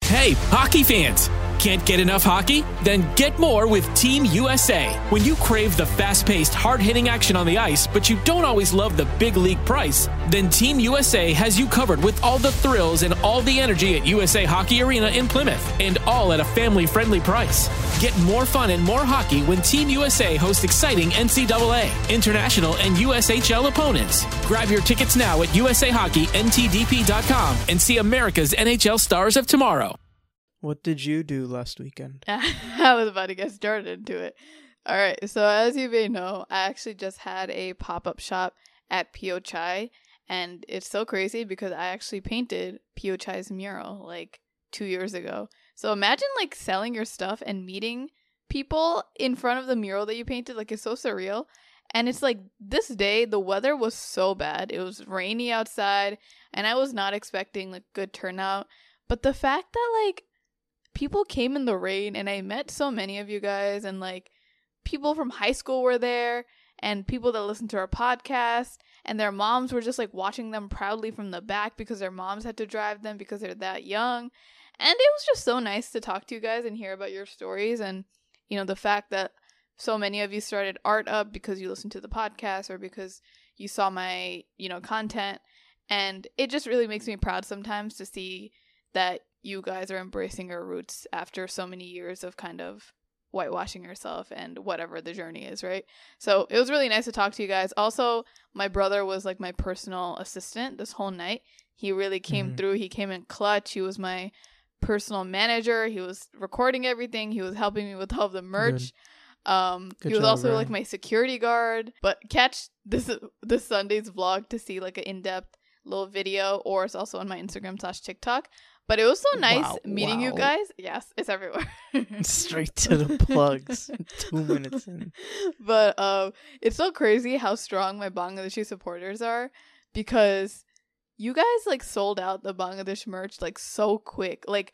Hey, hockey fans! Can't get enough hockey? Then get more with Team USA. When you crave the fast-paced, hard-hitting action on the ice, but you don't always love the big league price, then Team USA has you covered with all the thrills and all the energy at USA Hockey Arena in Plymouth, and all at a family-friendly price. Get more fun and more hockey when Team USA hosts exciting NCAA, international, and USHL opponents. Grab your tickets now at USAHockeyNTDP.com and see America's NHL stars of tomorrow. What did you do last weekend? I was about to get started into it. All right. So as you may know, I actually just had a pop-up shop at Pio Chai. And it's so crazy because I actually painted Pio Chai's mural like 2 years ago. So imagine like selling your stuff and meeting people in front of the mural that you painted. Like, it's so surreal. And it's like this day, the weather was so bad. It was rainy outside and I was not expecting like good turnout. But the fact that like people came in the rain and I met so many of you guys, and like people from high school were there and people that listened to our podcast, and their moms were just like watching them proudly from the back because their moms had to drive them because they're that young. And it was just so nice to talk to you guys and hear about your stories. And, you know, the fact that so many of you started art up because you listened to the podcast or because you saw my, you know, content. And it just really makes me proud sometimes to see that you guys are embracing your roots after so many years of kind of whitewashing yourself and whatever the journey is, right? So it was really nice to talk to you guys. Also, my brother was like my personal assistant this whole night. He really came through. He came in clutch. He was my personal manager. He was recording everything. He was helping me with all of the merch. Good He was job, also Ryan. like my security guard. But catch this Sunday's vlog to see like an in-depth little video, or it's also on my Instagram/TikTok. But it was so nice meeting you guys. Yes, it's everywhere. Straight to the plugs. 2 minutes in. But it's so crazy how strong my Bangladeshi supporters are, because you guys like sold out the Bangladesh merch like so quick. Like,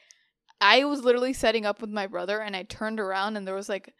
I was literally setting up with my brother and I turned around and there was like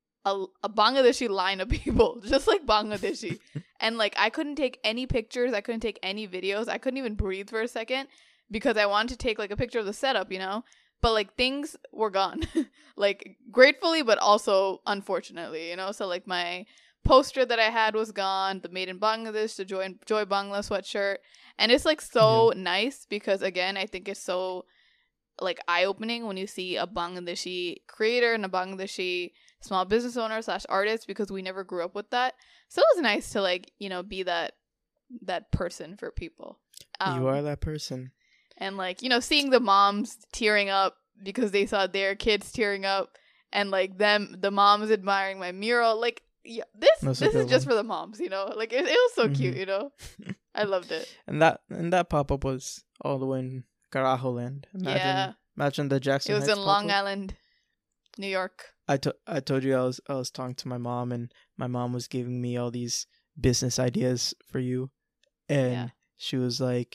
a Bangladeshi line of people, just like Bangladeshi. And like I couldn't take any pictures. I couldn't take any videos. I couldn't even breathe for a second because I wanted to take like a picture of the setup, you know? But like things were gone, like gratefully, but also unfortunately, you know? So like my poster that I had was gone, the Made in Bangladesh, the Joy Bangla sweatshirt. And it's like so nice because again, I think it's so like eye-opening when you see a Bangladeshi creator and a Bangladeshi small business owner / artist, because we never grew up with that. So it was nice to like, you know, be that person for people. You are that person. And like, you know, seeing the moms tearing up because they saw their kids tearing up, and like the moms admiring my mural. Like, yeah, this is just for the moms, you know? Like it was so cute, you know? I loved it. And that pop-up was all the way in Carajo Land. Imagine the Jackson Heights. It was in Long pop-up. Island, New York. I told you I was talking to my mom, and my mom was giving me all these business ideas for you, and she was like,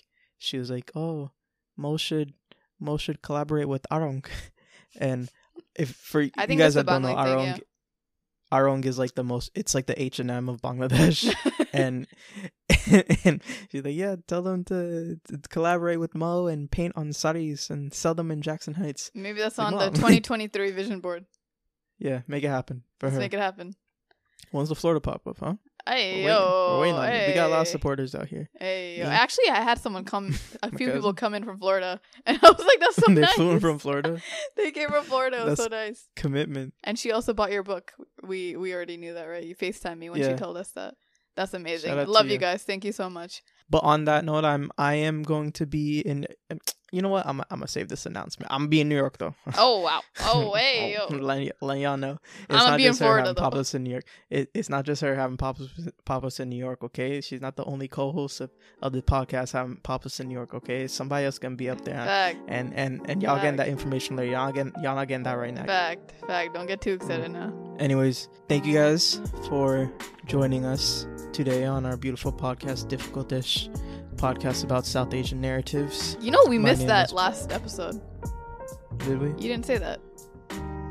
oh, Mo should collaborate with Arong. And if for you guys that don't know, Arong is like it's like the H&M of Bangladesh. and she's like, yeah, tell them to collaborate with Mo and paint on saris and sell them in Jackson Heights. Maybe that's like, on the 2023 vision board. Yeah, make it happen for her. Make it happen. When's the Florida pop-up, huh? We're waiting on it. We got a lot of supporters out here. Actually, I had someone a few people come in from Florida, and I was like, that's so nice. They flew in from Florida? They came from Florida. It was so nice. Commitment. And she also bought your book. We already knew that, right? You FaceTimed me when she told us that. That's amazing. Love you guys. Thank you so much. But on that note, I am going to be in. You know what? I'm gonna save this announcement. I'm gonna be in New York though. Oh wow! Oh hey! Letting y'all know. I'm gonna be in Florida though. Pop-ups in New York. It's not just her having pop-ups in New York. Okay, she's not the only co-host of the podcast having pop-ups in New York. Okay, somebody else gonna be up there. Fact. And y'all getting that information later. Y'all not getting that right now. Fact. Don't get too excited now. Anyways, thank you guys for joining us today on our beautiful podcast, Difficult Dish, podcast about South Asian narratives. You know, we missed that last episode. Did we? You didn't say that.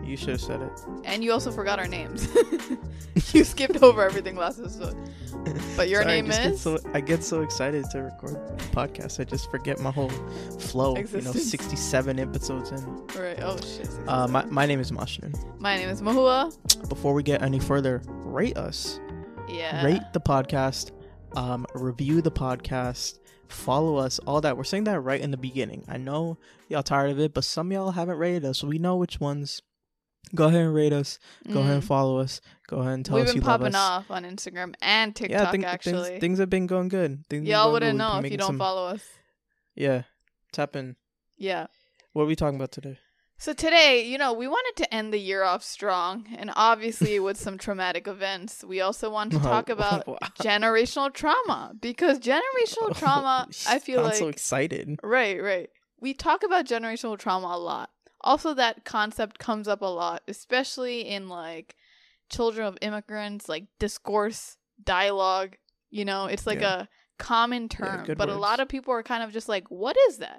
You should have said it. And you also forgot our names. You skipped over everything last episode. But your name is? I get so excited to record the podcast. I just forget my whole flow. Existence. 67 episodes in. Right. Oh, shit. My name is Mashnan. My name is Mahua. Before we get any further, rate us. Yeah. Rate the podcast. Review the podcast. Follow us. All that. We're saying that right in the beginning. I know y'all tired of it, but some of y'all haven't rated us, so we know which ones. Go ahead and rate us. Go ahead and follow us. Go ahead and tell us you love us. We've been popping off on Instagram and TikTok, actually. Things have been going good. Y'all wouldn't know if you don't follow us. Yeah. Tap in. Yeah. What are we talking about today? So today, we wanted to end the year off strong, and obviously with some traumatic events. We also want to talk about generational trauma, because generational trauma, I feel like... I'm so excited. Right. We talk about generational trauma a lot. Also, that concept comes up a lot, especially in, children of immigrants, discourse, dialogue. It's a common term, but words. A lot of people are kind of just like, what is that?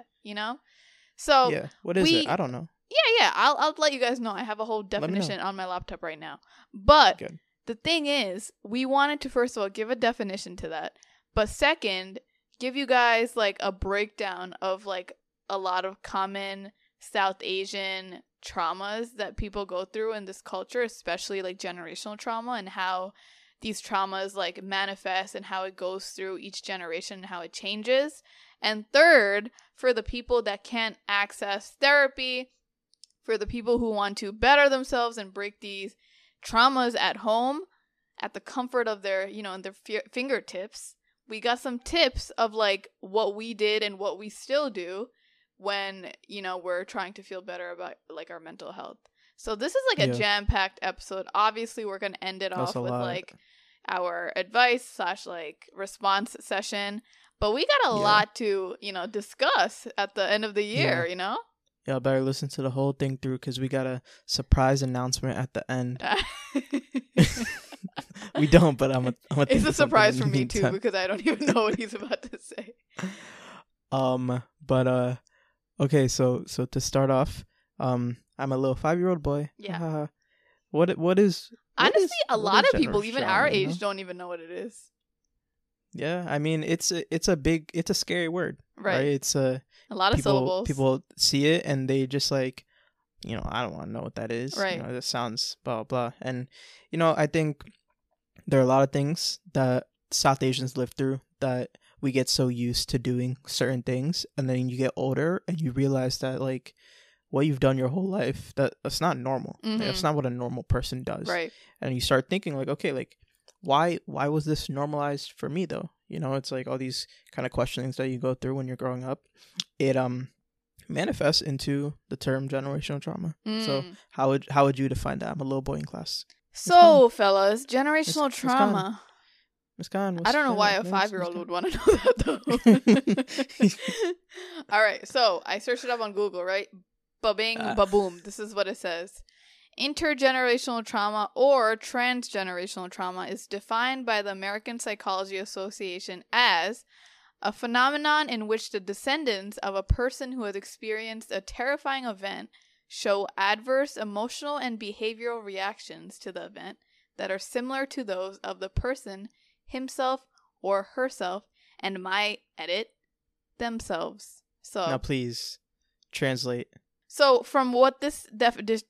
So yeah, what is it? I don't know. Yeah. I'll let you guys know. I have a whole definition on my laptop right now. But the thing is, we wanted to, first of all, give a definition to that. But second, give you guys, a breakdown of, a lot of common South Asian traumas that people go through in this culture, especially generational trauma, and how these traumas manifest and how it goes through each generation and how it changes. And third, for the people that can't access therapy, for the people who want to better themselves and break these traumas at home, at the comfort of their, in their fingertips, we got some tips of what we did and what we still do when, we're trying to feel better about our mental health. So this is a jam-packed episode. Obviously, we're going to end it off with our advice / response session. But we got a lot to, discuss at the end of the year, Y'all better listen to the whole thing through, because we got a surprise announcement at the end. We don't, but I'm it's a surprise for me too, because I don't even know what he's about to say. Okay, so to start off, I'm a little 5-year-old boy. Yeah. What is honestly a lot of people, even our age, don't even know what it is. Yeah, I mean it's a scary word, right? It's a lot of syllables. People see it and they just I don't want to know what that is. Right. That sounds blah blah. And I think there are a lot of things that South Asians live through that we get so used to doing certain things, and then you get older and you realize that what you've done your whole life, that's not normal. Mm-hmm. That's not what a normal person does. Right. And you start thinking okay, why was this normalized for me though? It's all these kind of questionings that you go through when you're growing up. It manifests into the term generational trauma. So how would you define that? I'm a little boy in class. So fellas, generational trauma. Ms. Khan, I don't know why a 5-year-old would want to know that though. All right, so I searched it up on Google, right? Ba-bing, ba-boom. This is what it says. Intergenerational trauma or transgenerational trauma is defined by the American Psychology Association as a phenomenon in which the descendants of a person who has experienced a terrifying event show adverse emotional and behavioral reactions to the event that are similar to those of the person himself or herself and might edit themselves. So now please translate. So from what this definition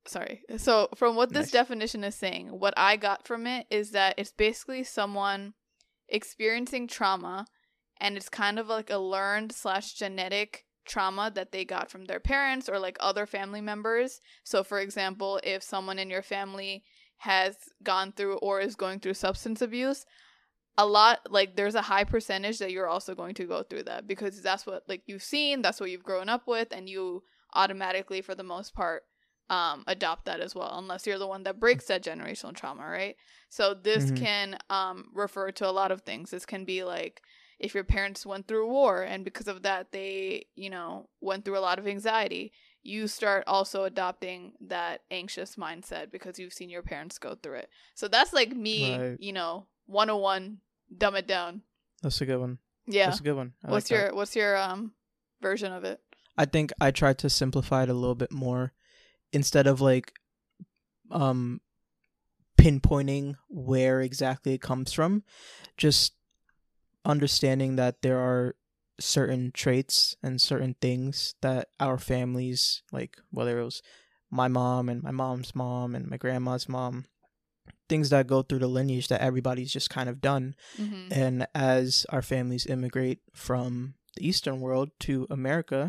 is saying, what I got from it is that it's basically someone experiencing trauma, and it's kind of a learned / genetic trauma that they got from their parents or other family members. So for example, if someone in your family has gone through or is going through substance abuse, a lot there's a high percentage that you're also going to go through that, because that's what you've seen, that's what you've grown up with, and you automatically for the most part adopt that as well, unless you're the one that breaks that generational trauma, right? So this can refer to a lot of things. This can be if your parents went through war and because of that they went through a lot of anxiety, you start also adopting that anxious mindset because you've seen your parents go through it. So that's me, right. 101, dumb it down. That's a good one. Yeah, that's a good one. What's your version of it? I think I tried to simplify it a little bit more. Instead of pinpointing where exactly it comes from, just understanding that there are certain traits and certain things that our families, like whether it was my mom and my mom's mom and my grandma's mom, things that go through the lineage that everybody's just kind of done. Mm-hmm. And as our families immigrate from the Eastern world to America,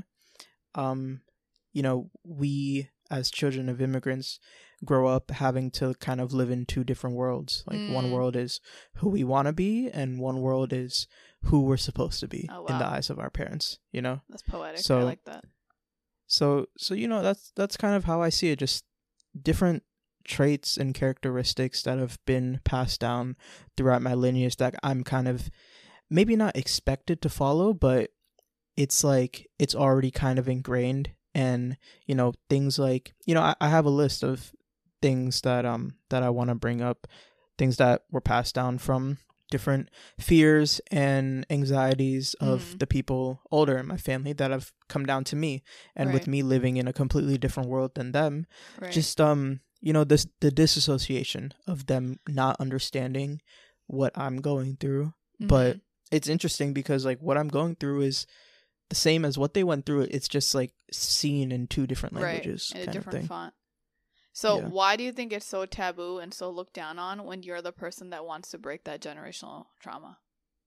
we as children of immigrants grow up having to kind of live in two different worlds. Like one world is who we want to be, and one world is who we're supposed to be in the eyes of our parents, That's poetic. So, I like that. So that's kind of how I see it. Just different traits and characteristics that have been passed down throughout my lineage that I'm kind of maybe not expected to follow, but it's like it's already kind of ingrained. And things like I have a list of things that I want to bring up, things that were passed down from different fears and anxieties of the people older in my family that have come down to me, and with me living in a completely different world than them, just the disassociation of them not understanding what I'm going through. But it's interesting because like what I'm going through is the same as what they went through. It's just like seen in two different languages, in a kind different of thing. font. So why do you think it's so taboo and so looked down on when you're the person that wants to break that generational trauma?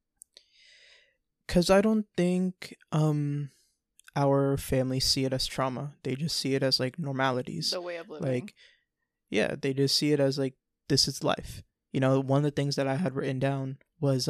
Because I don't think our families see it as trauma. They just see it as like normalities. The way of living. Like, yeah, they just see it as like, this is life. One of the things that I had written down was,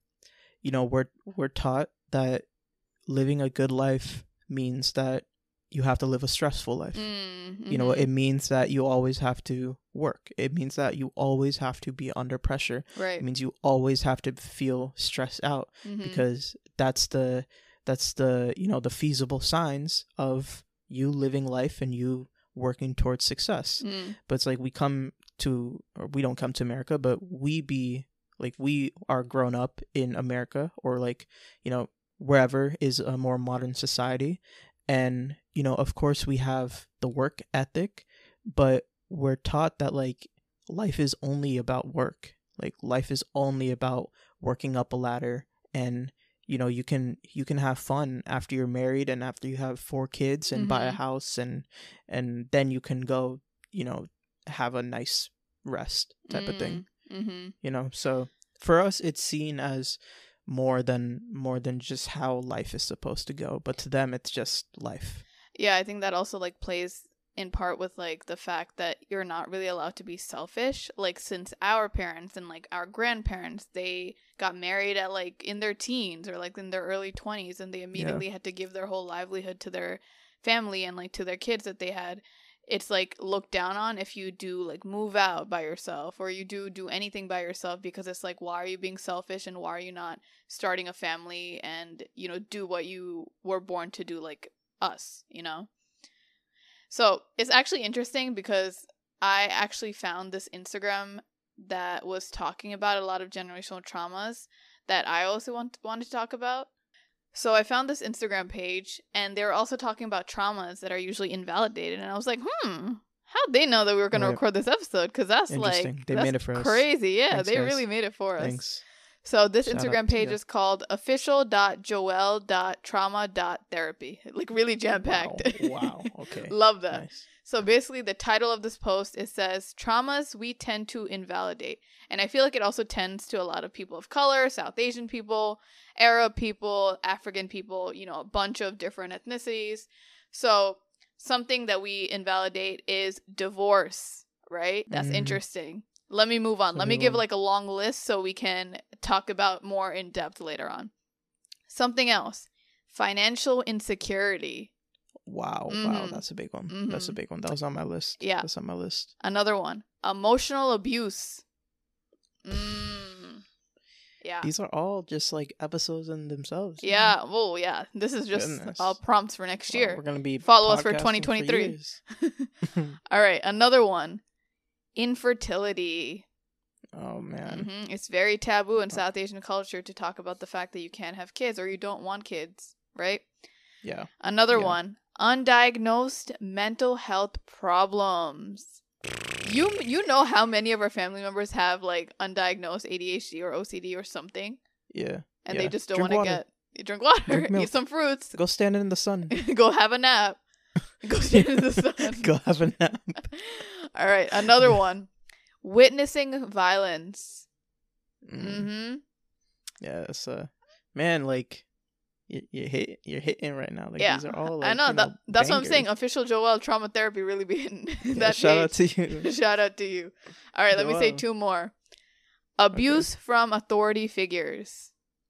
we're taught that living a good life means that you have to live a stressful life. It means that you always have to work. It means that you always have to be under pressure. Right. It means you always have to feel stressed out because that's the the feasible signs of you living life and you working towards success. But it's like we don't come to America, but we are grown up in America, or like, wherever is a more modern society. And, of course we have the work ethic, but we're taught that like life is only about work. Like life is only about working up a ladder, and, you can have fun after you're married and after you have 4 kids and buy a house, and then you can go, have a nice rest type of thing. So for us, it's seen as more than just how life is supposed to go, but to them it's just life. Yeah, I think that also like plays in part with like the fact that you're not really allowed to be selfish. Like since our parents and like our grandparents, they got married at like in their teens or like in their early 20s, and they immediately had to give their whole livelihood to their family and like to their kids that they had. It's like looked down on if you do like move out by yourself, or you do anything by yourself, because it's like, why are you being selfish and why are you not starting a family and do what you were born to do, like us. So it's actually interesting because I actually found this Instagram that was talking about a lot of generational traumas that I also wanted to talk about. So I found this Instagram page, and they were also talking about traumas that are usually invalidated. And I was like, how'd they know that we were going to record this episode? Because that's like, they made it for us. Crazy. Yeah, Thanks, they guys. really made it for us. Thanks. So this Instagram page is called official.joel.trauma.therapy. Like really jam-packed. Wow. Okay. Love that. Nice. So basically the title of this post, it says, traumas we tend to invalidate. And I feel like it also tends to a lot of people of color, South Asian people, Arab people, African people, a bunch of different ethnicities. So something that we invalidate is divorce, right? That's interesting. Let me move on. Let me give like a long list so we can talk about more in depth later on. Something else. Financial insecurity. Wow, that's a big one. That's a big one. That was on my list. Yeah. That's on my list. Another one. Emotional abuse. Yeah. These are all just like episodes in themselves. Yeah. Well, yeah. This is just all prompts for next year. We're going to be follow us for 2023. All right. Another one. Infertility. Oh, man. It's very taboo in South Asian culture to talk about the fact that you can't have kids or you don't want kids, right? Yeah. Another one. Undiagnosed mental health problems. You know how many of our family members have like undiagnosed ADHD or OCD or something? Yeah. And yeah. they just don't want to drink water, eat some fruits, go stand in the sun, go have a nap, go stand in the sun, go have a nap. All right, another one: witnessing violence. Mm-hmm. Yeah, it's man, like you're hitting right now. Like these are all. Like, I know that's bangers. what I'm saying. Official Joel trauma therapy really be hitting that. Shout out to you. Shout out to you. All right, let me say two more: abuse from authority figures.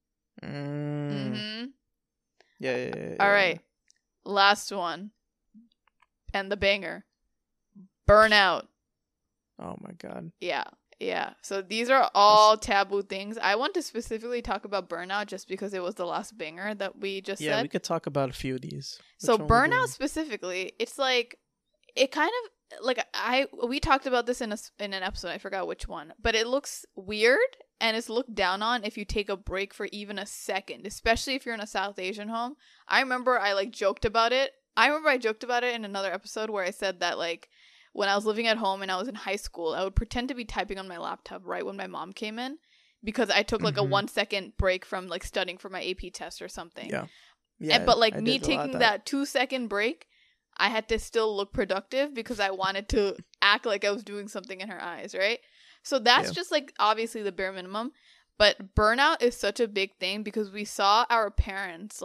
Mm-hmm. Yeah. All right. Last one. And the banger. Burnout. Oh my God. Yeah. So these are all taboo things. I want to specifically talk about burnout just because it was the last banger that we just said. Yeah, we could talk about a few of these. So burnout specifically, it's like, it kind of, like, we talked about this in an episode, I forgot which one, but it looks weird and it's looked down on if you take a break for even a second, especially if you're in a South Asian home. I remember I joked about it. In another episode where I said that when I was living at home and I was in high school, I would pretend to be typing on my laptop right when my mom came in because I took a 1 second break from studying for my AP test or something. Yeah. But me taking that 2 second break, I had to still look productive because I wanted to act like I was doing something in her eyes, right? So that's just obviously the bare minimum. But burnout is such a big thing because we saw our parents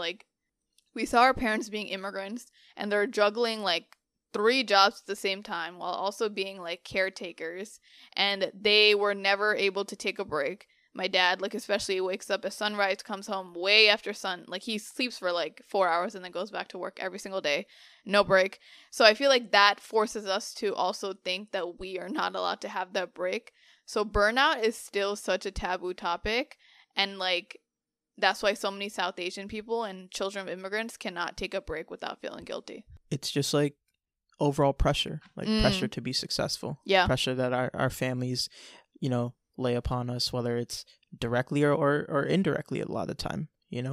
being immigrants and they're juggling 3 jobs at the same time while also being caretakers, and they were never able to take a break. My dad, especially wakes up at sunrise, comes home way after sun. He sleeps for 4 hours and then goes back to work every single day. No break. So I feel that forces us to also think that we are not allowed to have that break. So burnout is still such a taboo topic. And that's why so many South Asian people and children of immigrants cannot take a break without feeling guilty. It's just overall pressure, pressure to be successful. Yeah. Pressure that our families, lay upon us, whether it's directly or indirectly a lot of the time.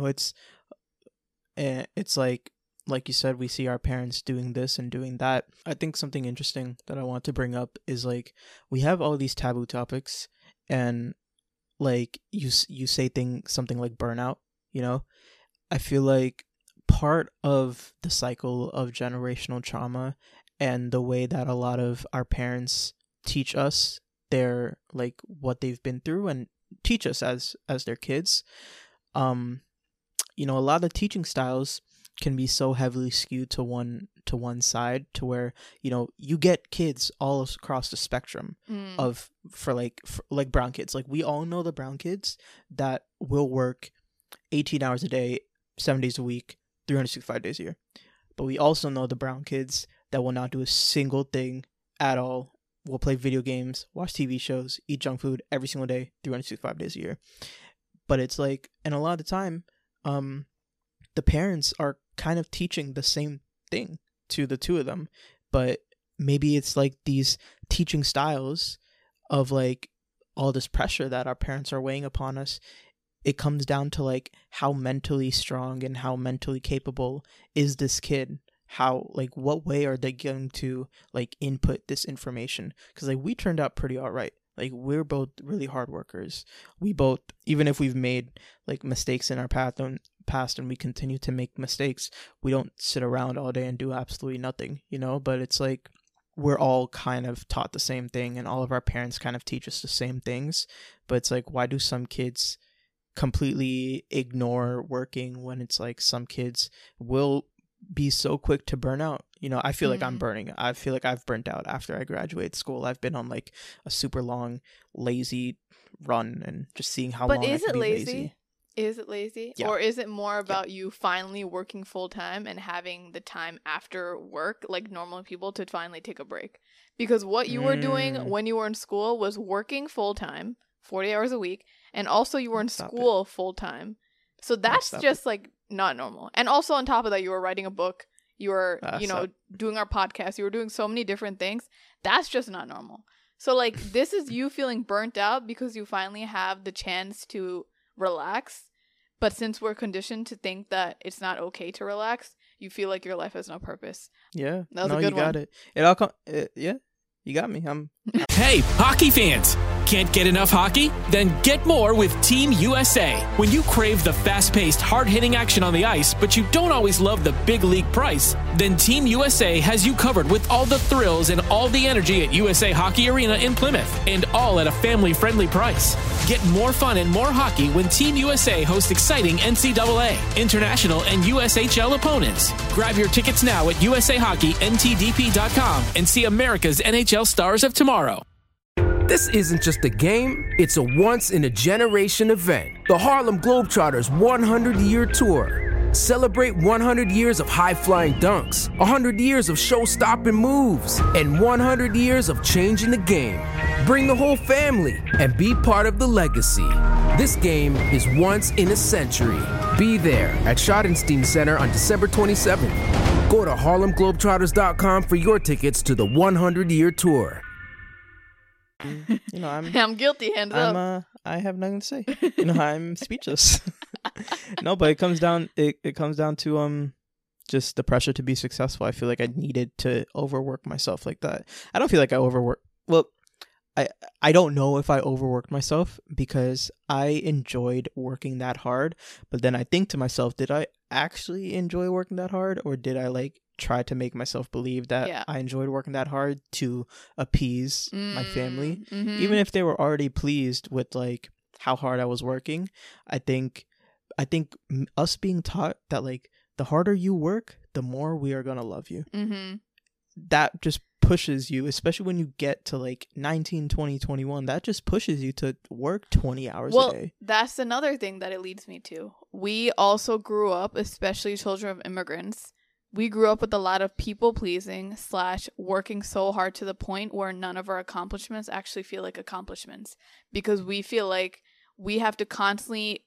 It's like you said, we see our parents doing this and doing that. I think something interesting that I want to bring up is we have all these taboo topics and you say something like burnout, I feel part of the cycle of generational trauma and the way that a lot of our parents teach us their what they've been through and teach us as their kids, a lot of teaching styles can be so heavily skewed to one side to where you get kids all across the spectrum of for brown kids. We all know the brown kids that will work 18 hours a day, 7 days a week, 365 days a year. But we also know the brown kids that will not do a single thing at all, will play video games, watch TV shows, eat junk food every single day, 365 days a year. But it's and a lot of the time, the parents are kind of teaching the same thing to the two of them, but maybe it's these teaching styles of all this pressure that our parents are weighing upon us. It comes down to how mentally strong and how mentally capable is this kid, how what way are they going to input this information, because we turned out pretty all right. We're both really hard workers. We both, even if we've made mistakes in our past and we continue to make mistakes, we don't sit around all day and do absolutely nothing, but it's we're all kind of taught the same thing and all of our parents kind of teach us the same things. But it's why do some kids completely ignore working when it's some kids will be so quick to burn out? I feel I'm burning. I feel I've burnt out after I graduated school. I've been on a super long lazy run and just seeing how long I can be lazy. Is it lazy? Yeah. Or is it more about you finally working full time and having the time after work like normal people to finally take a break? Because what you were doing when you were in school was working full time, 40 hours a week, and also you were in school full time. So that's just not normal. And also on top of that, you were writing a book, you were, doing our podcast, you were doing so many different things. That's just not normal. So this is you feeling burnt out because you finally have the chance to relax, but since we're conditioned to think that it's not okay to relax, you feel your life has no purpose. Yeah, that was a good one. Got it. It all You got me. Hey, hockey fans! Can't get enough hockey? Then get more with Team USA. When you crave the fast-paced, hard-hitting action on the ice, but you don't always love the big league price, then Team USA has you covered with all the thrills and all the energy at USA Hockey Arena in Plymouth, and all at a family-friendly price. Get more fun and more hockey when Team USA hosts exciting NCAA, international, and USHL opponents. Grab your tickets now at USAHockeyNTDP.com and see America's NHL stars of tomorrow. This isn't just a game, it's a once-in-a-generation event. The Harlem Globetrotters 100-year tour. Celebrate 100 years of high-flying dunks, 100 years of show-stopping moves, and 100 years of changing the game. Bring the whole family and be part of the legacy. This game is once in a century. Be there at Schottenstein Center on December 27th. Go to HarlemGlobetrotters.com for your tickets to the 100-year tour. I'm guilty. Hands up. I have nothing to say. I'm speechless. No, but it comes down to just the pressure to be successful. I feel like I needed to overwork myself like that. I don't feel like I overworked. Well, I don't know if I overworked myself because I enjoyed working that hard. But then I think to myself, did I actually enjoy working that hard, or did I try to make myself believe that I enjoyed working that hard to appease my family, even if they were already pleased with how hard I was working? I think us being taught that the harder you work, the more we are gonna love you. That just pushes you, especially when you get to 19, 20, 21, that just pushes you to work 20 hours a day. That's another thing that it leads me to. We also grew up, especially children of immigrants, we grew up with a lot of people pleasing / working so hard to the point where none of our accomplishments actually feel like accomplishments, because we feel like we have to constantly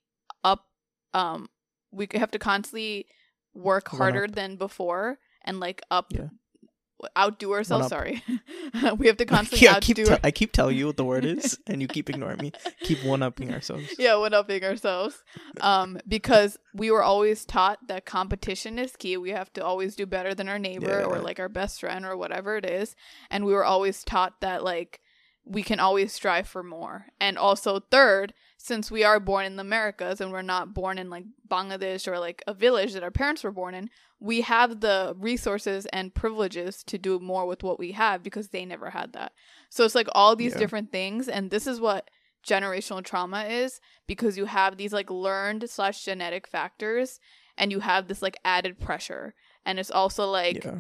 work harder than before and outdo ourselves. Sorry. We have to constantly outdo. I keep telling you what the word is and you keep ignoring me. Keep one-upping ourselves. Yeah, one-upping ourselves. Because we were always taught that competition is key. We have to always do better than our neighbor or our best friend or whatever it is. And we were always taught that we can always strive for more. And also third, since we are born in the Americas and we're not born in Bangladesh or a village that our parents were born in, we have the resources and privileges to do more with what we have because they never had that. So it's all these different things. And this is what generational trauma is, because you have these learned / genetic factors and you have this added pressure. And it's also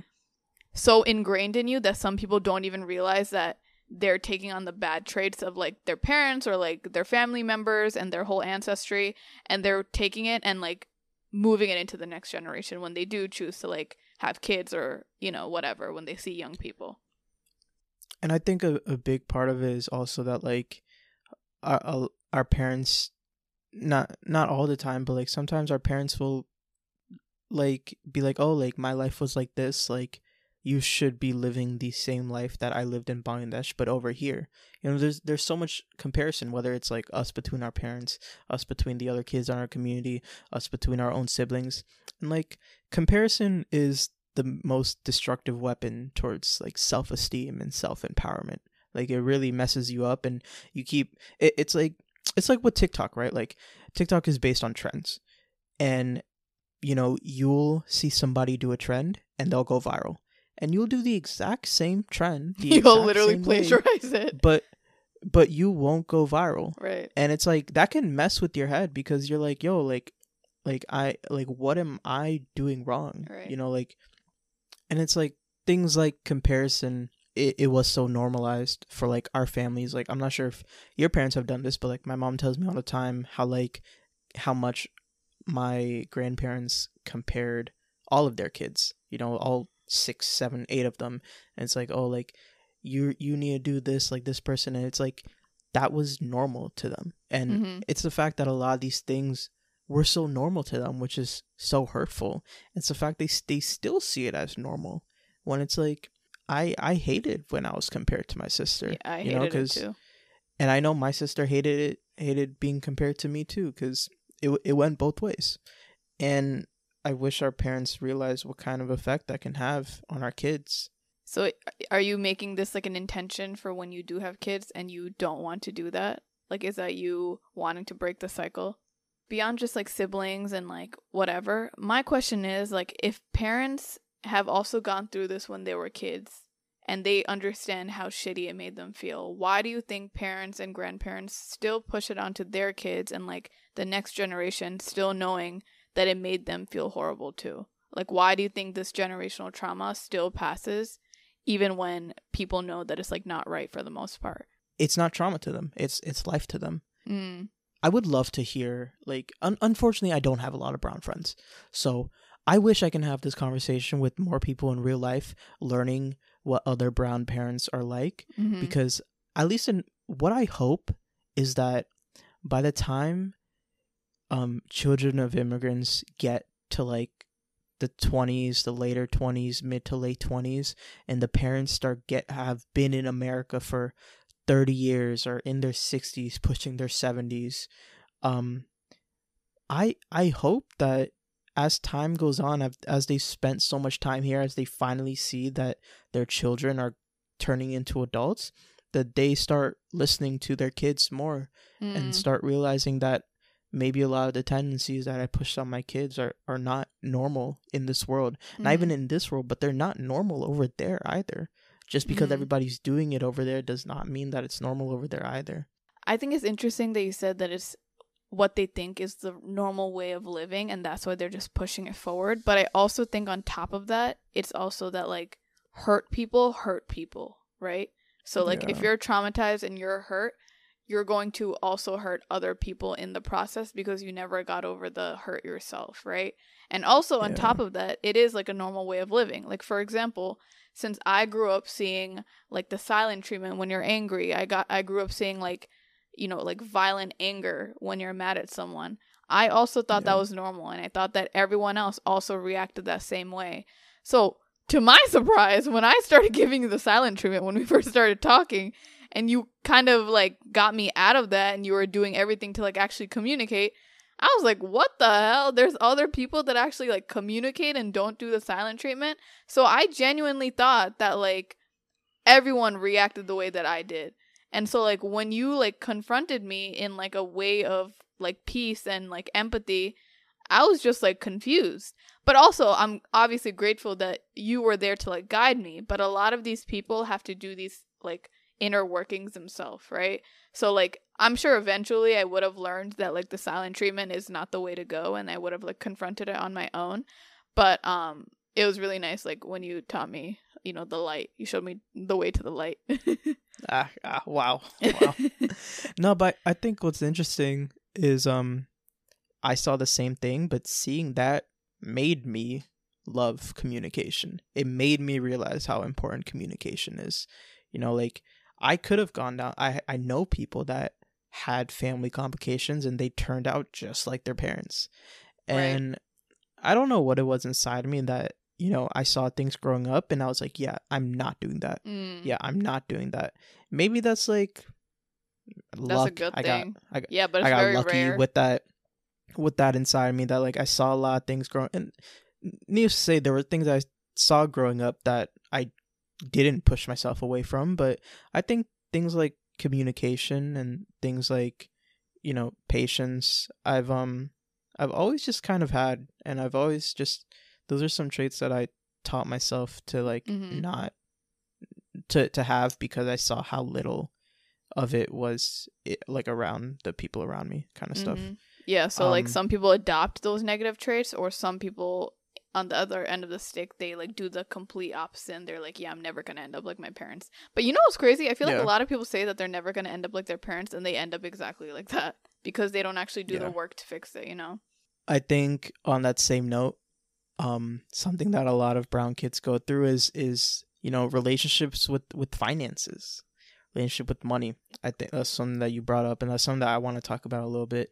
so ingrained in you that some people don't even realize that they're taking on the bad traits of their parents or their family members and their whole ancestry, and they're taking it and moving it into the next generation when they do choose to have kids or whatever, when they see young people. And I think a big part of it is also that our parents, not all the time, but sometimes our parents will be oh, my life was like this, you should be living the same life that I lived in Bangladesh, but over here. There's so much comparison, whether it's us between our parents, us between the other kids in our community, us between our own siblings. And comparison is the most destructive weapon towards self-esteem and self-empowerment. It really messes you up, and you keep it's like with TikTok, right? TikTok is based on trends, and you'll see somebody do a trend and they'll go viral. And you'll do the exact same trend. You'll literally plagiarize it. But you won't go viral. Right. And it's that can mess with your head, because you're yo, what am I doing wrong? Right. And it's things like comparison, it was so normalized for our families. I'm not sure if your parents have done this, but my mom tells me all the time how much my grandparents compared all of their kids, all 6, 7, 8 of them, and it's you need to do this this person, and it's that was normal to them. And it's the fact that a lot of these things were so normal to them, which is so hurtful. It's the fact they still see it as normal, when it's I hated when I was compared to my sister. Yeah, I hated it too. And I know my sister hated being compared to me too, because it went both ways. And I wish our parents realized what kind of effect that can have on our kids. So are you making this like an intention for when you do have kids and you don't want to do that? Like, is that you wanting to break the cycle? Beyond just like siblings and like whatever, my question is like, if parents have also gone through this when they were kids and they understand how shitty it made them feel, why do you think parents and grandparents still push it onto their kids and like the next generation, still knowing that it made them feel horrible too? Like, why do you think this generational trauma still passes even when people know that it's like not right for the most part? It's not trauma to them. It's life to them. I would love to hear, like, unfortunately, I don't have a lot of brown friends. So I wish I can have this conversation with more people in real life, learning what other brown parents are like. Because at least in what I hope is that by the time children of immigrants get to like the 20s, the later 20s, mid to late 20s, and the parents have been in America for 30 years or in their 60s, pushing their 70s. I hope that as time goes on, as they spent so much time here, as they finally see that their children are turning into adults, that they start listening to their kids more and start realizing that maybe a lot of the tendencies that I pushed on my kids are not normal in this world. Not even in this world, but they're not normal over there either. Just because everybody's doing it over there does not mean that it's normal over there either. I think it's interesting that you said that it's what they think is the normal way of living, and that's why they're just pushing it forward. But I also think on top of that, it's also that like hurt people, right? So like if you're traumatized and you're hurt, you're going to also hurt other people in the process because you never got over the hurt yourself, right? And also on top of that, it is like a normal way of living. Like, for example, since I grew up seeing like the silent treatment when you're angry, I grew up seeing like, you know, like violent anger when you're mad at someone. I also thought that was normal, and I thought that everyone else also reacted that same way. So to my surprise, when I started giving you the silent treatment when we first started talking, and you kind of like got me out of that and you were doing everything to like actually communicate, I was like, what the hell? There's other people that actually like communicate and don't do the silent treatment. So I genuinely thought that like everyone reacted the way that I did. And so like when you like confronted me in like a way of like peace and like empathy, I was just like confused. But also I'm obviously grateful that you were there to like guide me. But a lot of these people have to do these like inner workings themselves, right? So like I'm sure eventually I would have learned that like the silent treatment is not the way to go, and I would have like confronted it on my own. But it was really nice like when you taught me, you know, the light. You showed me the way to the light. Wow. No, but I think what's interesting is I saw the same thing, but seeing that made me love communication. It made me realize how important communication is. You know, like I could have gone down. I know people that had family complications and they turned out just like their parents. And I don't know what it was inside of me that, you know, I saw things growing up and I was like, yeah, I'm not doing that. Yeah, I'm not doing that. Maybe that's like luck. That's a good thing. But it's I got very lucky rare. with that inside of me, that like I saw a lot of things growing. And needless to say, there were things I saw growing up that I didn't push myself away from, but I think things like communication and things like, you know, patience, I've always just kind of had, and I've always just, those are some traits that I taught myself to like not to have, because I saw how little of it was like around the people around me, kind of stuff. Yeah, so like some people adopt those negative traits, or some people on the other end of the stick, they like do the complete opposite, and they're like, yeah, I'm never gonna end up like my parents. But you know what's crazy? I feel like a lot of people say that they're never gonna end up like their parents, and they end up exactly like that because they don't actually do the work to fix it, you know? I think on that same note, something that a lot of brown kids go through is you know, relationships with finances, relationship with money. I think that's something that you brought up, and that's something that I want to talk about a little bit,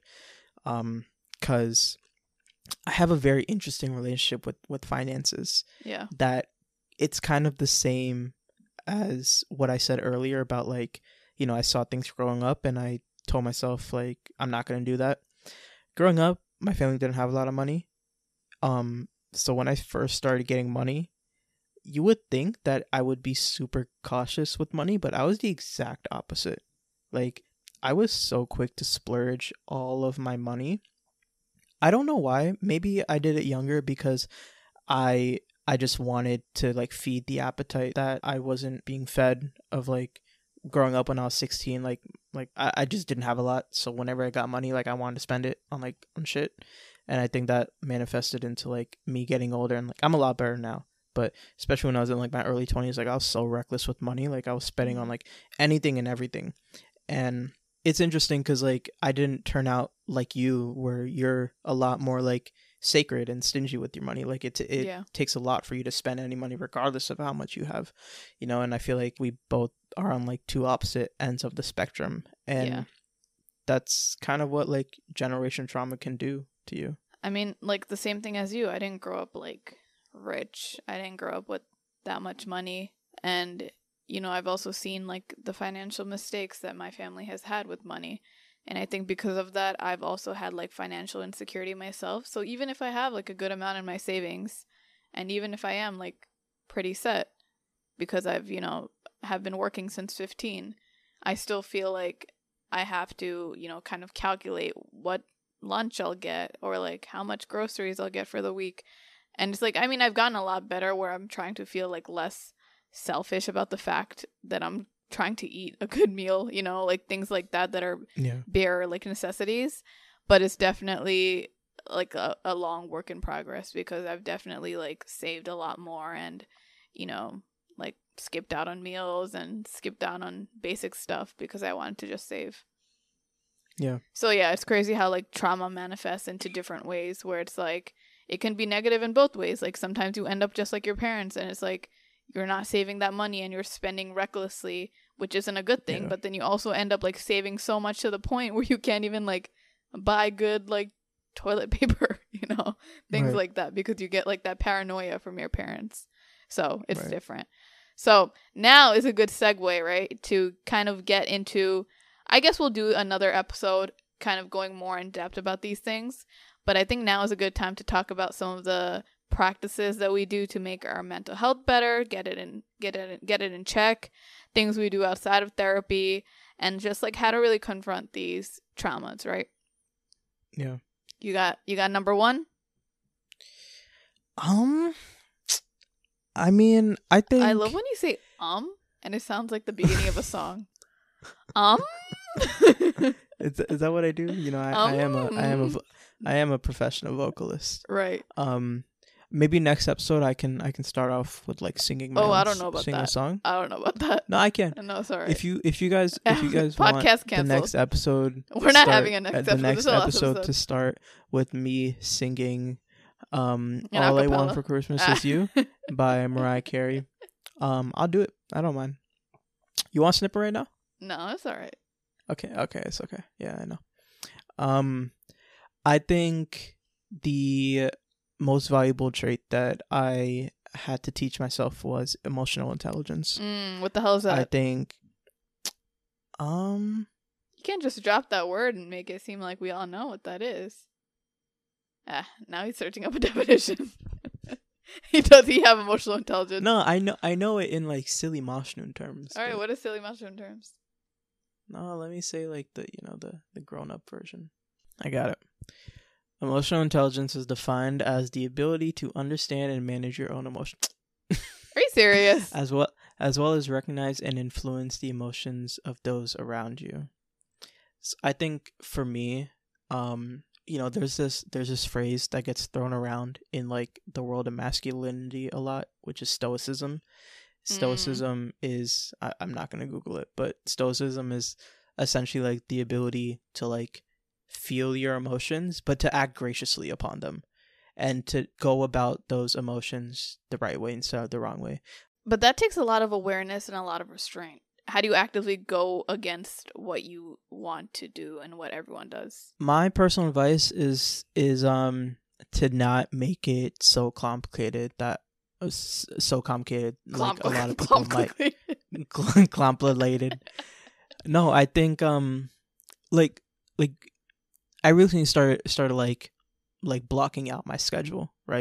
because I have a very interesting relationship with finances. Yeah, that it's kind of the same as what I said earlier about, like, you know, I saw things growing up and I told myself like, I'm not going to do that. Growing up, my family didn't have a lot of money. So when I first started getting money, you would think that I would be super cautious with money, but I was the exact opposite. Like, I was so quick to splurge all of my money. I don't know why. Maybe I did it younger because I just wanted to like feed the appetite that I wasn't being fed of, like, growing up when I was 16. Like I just didn't have a lot, so whenever I got money, like, I wanted to spend it on shit. And I think that manifested into like me getting older, and like I'm a lot better now. But especially when I was in like my early 20s, like I was so reckless with money. Like I was spending on like anything and everything. And it's interesting because like I didn't turn out like you, where you're a lot more like sacred and stingy with your money. Like it takes a lot for you to spend any money regardless of how much you have, you know. And I feel like we both are on like two opposite ends of the spectrum, and that's kind of what like generation trauma can do to you. I mean, like the same thing as you. I didn't grow up like rich. I didn't grow up with that much money, and you know, I've also seen like the financial mistakes that my family has had with money. And I think because of that, I've also had like financial insecurity myself. So even if I have like a good amount in my savings, and even if I am like pretty set because I've, you know, have been working since 15, I still feel like I have to, you know, kind of calculate what lunch I'll get or like how much groceries I'll get for the week. And it's like, I mean, I've gotten a lot better where I'm trying to feel like less selfish about the fact that I'm trying to eat a good meal, you know, like things like that are bare like necessities. But it's definitely like a long work in progress, because I've definitely like saved a lot more and, you know, like skipped out on meals and skipped out on basic stuff because I wanted to just save. Yeah. So yeah, it's crazy how like trauma manifests into different ways, where it's like it can be negative in both ways. Like sometimes you end up just like your parents, and it's like you're not saving that money and you're spending recklessly, which isn't a good thing. But then you also end up like saving so much to the point where you can't even like buy good like toilet paper, you know, things like that, because you get like that paranoia from your parents. So it's different. So now is a good segue, right, to kind of get into, I guess we'll do another episode kind of going more in depth about these things. But I think now is a good time to talk about some of the practices that we do to make our mental health better, get it in check, things we do outside of therapy, and just like how to really confront these traumas, right? Yeah. You got number one? I mean, I think I love when you say and it sounds like the beginning of a song. Is that what I do? You know, I am a professional vocalist. Right. Maybe next episode I can start off with like singing. I don't know about sing that. a song. I don't know about that. No, I can. No, sorry. If you guys Podcast want canceled. the next episode, we're not having a next episode. The next episode to start with me singing "All I Want for Christmas Is You" by Mariah Carey. I'll do it. I don't mind. You want Snipper right now? No, it's all right. Okay, it's okay. Yeah, I know. I think the most valuable trait that I had to teach myself was emotional intelligence. What the hell is that? I think you can't just drop that word and make it seem like we all know what that is. Now he's searching up a definition. Does he have emotional intelligence? No, I know it in like silly Moshnoon terms. All right, what is silly Moshnoon terms? No, let me say like the grown up version. I got it. Emotional intelligence is defined as the ability to understand and manage your own emotions. Are you serious? as well as recognize and influence the emotions of those around you. So I think for me, you know, there's this phrase that gets thrown around in like the world of masculinity a lot, which is stoicism. Stoicism is, I'm not going to Google it, but stoicism is essentially like the ability to like feel your emotions, but to act graciously upon them and to go about those emotions the right way instead of the wrong way. But that takes a lot of awareness and a lot of restraint. How do you actively go against what you want to do and what everyone does? My personal advice is to not make it so complicated like a lot of people might complicated. No, I think like I recently started like blocking out my schedule, right?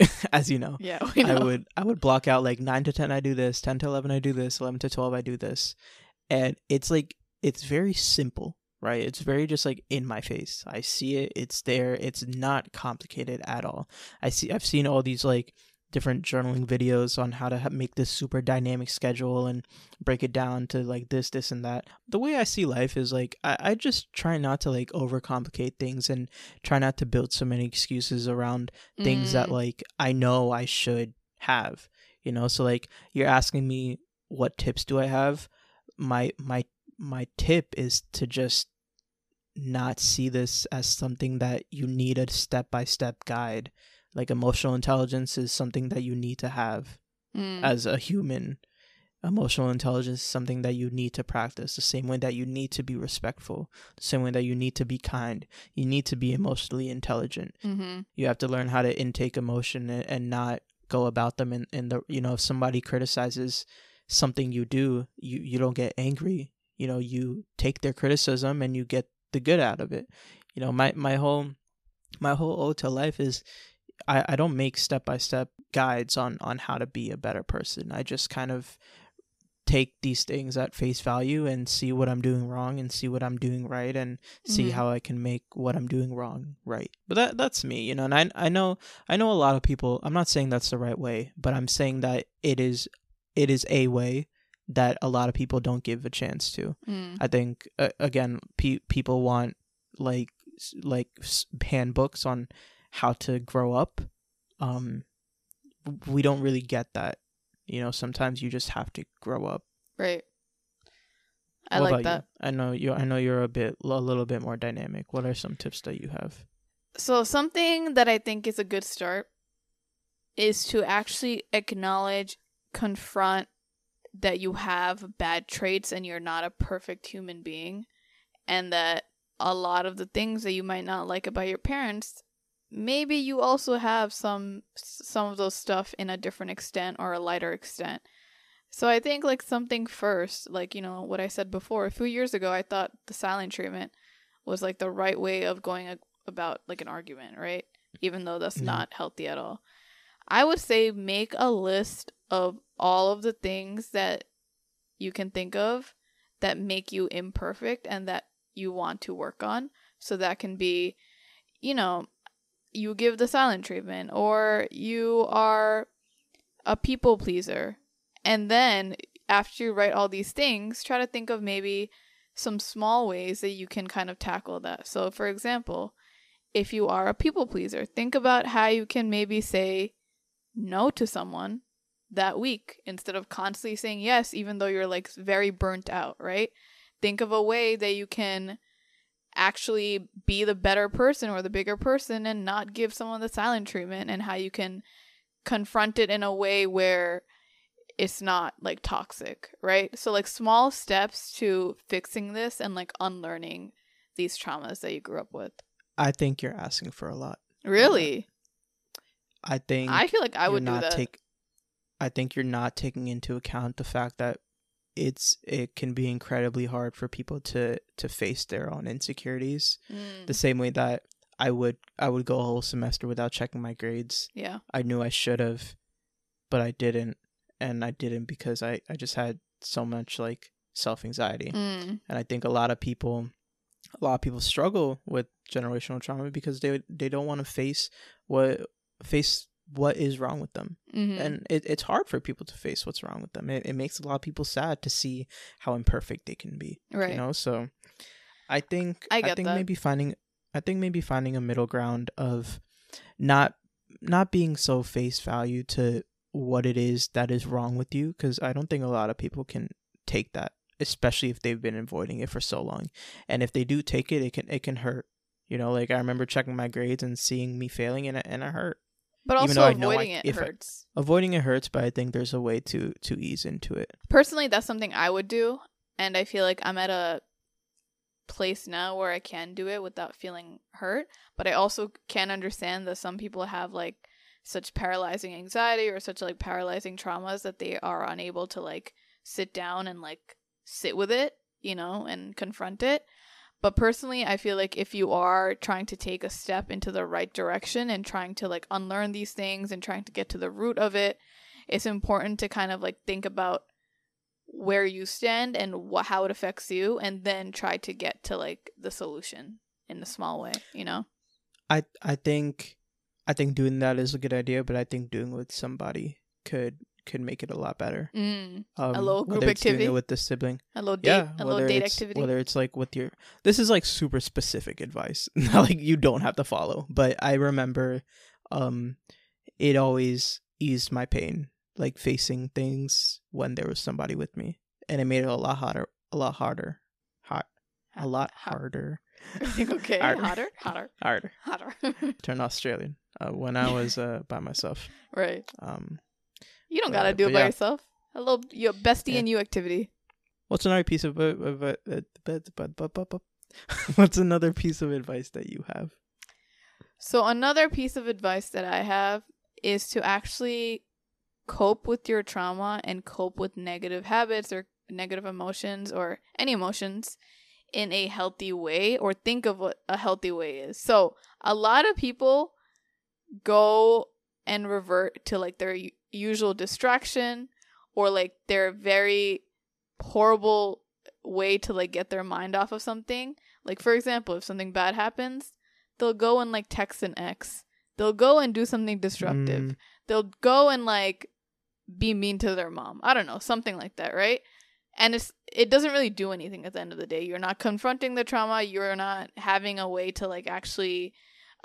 as you know. Yeah, we know. I would block out like 9 to 10 I do this, 10 to 11 I do this, 11 to 12 I do this. And it's like, it's very simple, right? It's very just like in my face. I see it, it's there. It's not complicated at all. I've seen all these like different journaling videos on how to make this super dynamic schedule and break it down to like this and that. The way I see life is like I just try not to like overcomplicate things and try not to build so many excuses around things that like I know I should have, you know. So like you're asking me what tips do I have. My tip is to just not see this as something that you need a step-by-step guide. Like emotional intelligence is something that you need to have as a human. Emotional intelligence is something that you need to practice the same way that you need to be respectful, the same way that you need to be kind. You need to be emotionally intelligent. You have to learn how to intake emotion and not go about them in the, you know, if somebody criticizes something you do, you don't get angry. You know, you take their criticism and you get the good out of it. You know, my whole ode to life is I don't make step-by-step guides on how to be a better person. I just kind of take these things at face value and see what I'm doing wrong and see what I'm doing right and see how I can make what I'm doing wrong right. But that's me, you know, and I know a lot of people, I'm not saying that's the right way, but I'm saying that it is a way that a lot of people don't give a chance to. I think, again, people want like handbooks on how to grow up. We don't really get that. You know, sometimes you just have to grow up. Right. I What like about that. you? I know you're a little bit more dynamic. What are some tips that you have? So something that I think is a good start is to actually acknowledge, confront that you have bad traits and you're not a perfect human being, and that a lot of the things that you might not like about your parents, maybe you also have some of those stuff in a different extent or a lighter extent. So I think like something first, like, you know, what I said before, a few years ago, I thought the silent treatment was like the right way of going about like an argument, right? Even though that's not healthy at all. I would say make a list of all of the things that you can think of that make you imperfect and that you want to work on. So that can be, you know, you give the silent treatment, or you are a people pleaser. And then after you write all these things, try to think of maybe some small ways that you can kind of tackle that. So for example, if you are a people pleaser, think about how you can maybe say no to someone that week instead of constantly saying yes, even though you're like very burnt out, right? Think of a way that you can actually be the better person or the bigger person and not give someone the silent treatment, and how you can confront it in a way where it's not like toxic, right? So like small steps to fixing this and like unlearning these traumas that you grew up with. I think you're asking for a lot. Really? I think I feel like I would do that. I think you're not taking into account the fact that it can be incredibly hard for people to face their own insecurities. The same way that I would go a whole semester without checking my grades. Yeah. I knew I should have, but I didn't. And I didn't because I just had so much like self-anxiety. And I think a lot of people struggle with generational trauma because they don't want to face what is wrong with them. And it's hard for people to face what's wrong with them. It makes a lot of people sad to see how imperfect they can be. Right. You know, so I think that. maybe finding a middle ground of not being so face value to what it is that is wrong with you, because I don't think a lot of people can take that, especially if they've been avoiding it for so long. And if they do take it, it can hurt. You know, like I remember checking my grades and seeing me failing, and it hurt. But also avoiding it hurts. Avoiding it hurts, but I think there's a way to ease into it. Personally, that's something I would do, and I feel like I'm at a place now where I can do it without feeling hurt. But I also can understand that some people have like such paralyzing anxiety or such like paralyzing traumas that they are unable to like sit down and like sit with it, you know, and confront it. But personally, I feel like if you are trying to take a step into the right direction and trying to like unlearn these things and trying to get to the root of it, it's important to kind of like think about where you stand and how it affects you, and then try to get to like the solution in a small way, you know? I think doing that is a good idea, but I think doing it with somebody could make it a lot better. A little group activity doing it with the sibling, a little date, a little date activity. Whether it's like with your, this is like super specific advice, not like you don't have to follow. But I remember, it always eased my pain, like facing things when there was somebody with me, and it made it a lot harder. Okay, hotter. Turn Australian. When I was by myself. Right. You don't gotta do it by yourself. A little your bestie and you activity. What's another piece of what's another piece of advice that you have? So another piece of advice that I have is to actually cope with your trauma and cope with negative habits or negative emotions or any emotions in a healthy way, or think of what a healthy way is. So a lot of people go and revert to like their usual distraction or like their very horrible way to like get their mind off of something. Like, for example, if something bad happens, they'll go and like text an ex. They'll go and do something destructive. They'll go and like be mean to their mom. I don't know, something like that, right? And it doesn't really do anything at the end of the day. You're not confronting the trauma. You're not having a way to like actually